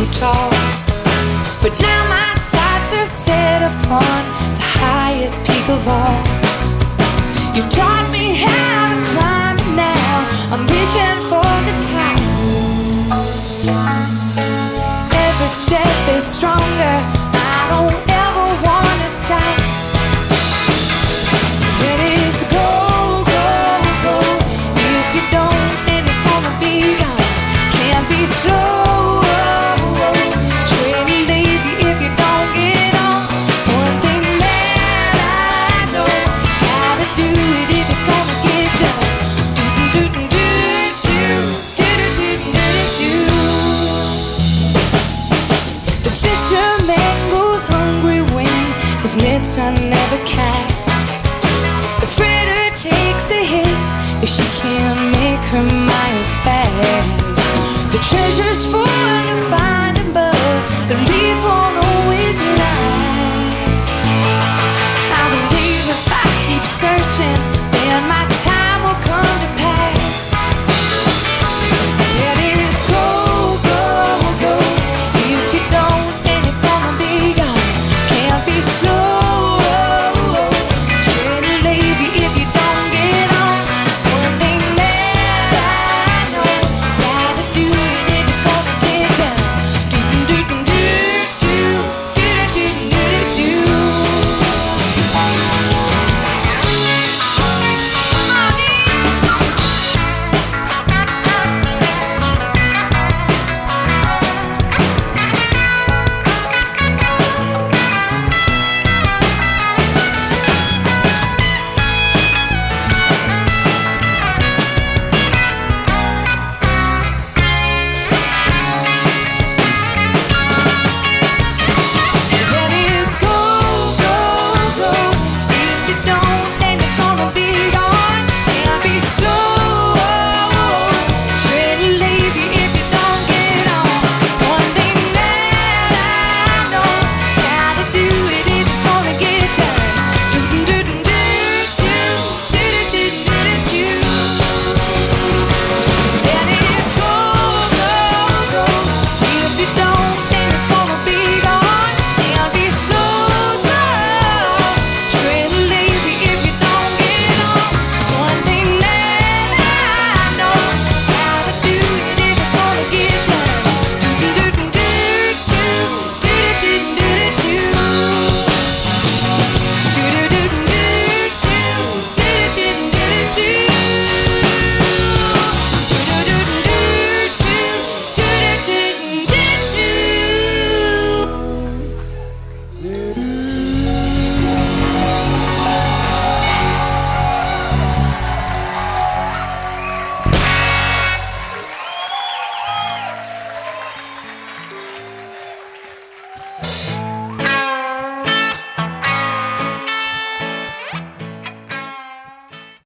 tall. But now my sights are set upon the highest peak of all. You taught me how to climb, and now I'm reaching for the top. Every step is stronger, I don't ever wanna stop. Ready to go, go, go. If you don't, then it's gonna be gone. Can't be slow. Nets I never cast. The fritter takes a hit if she can't make her miles fast. The treasure's full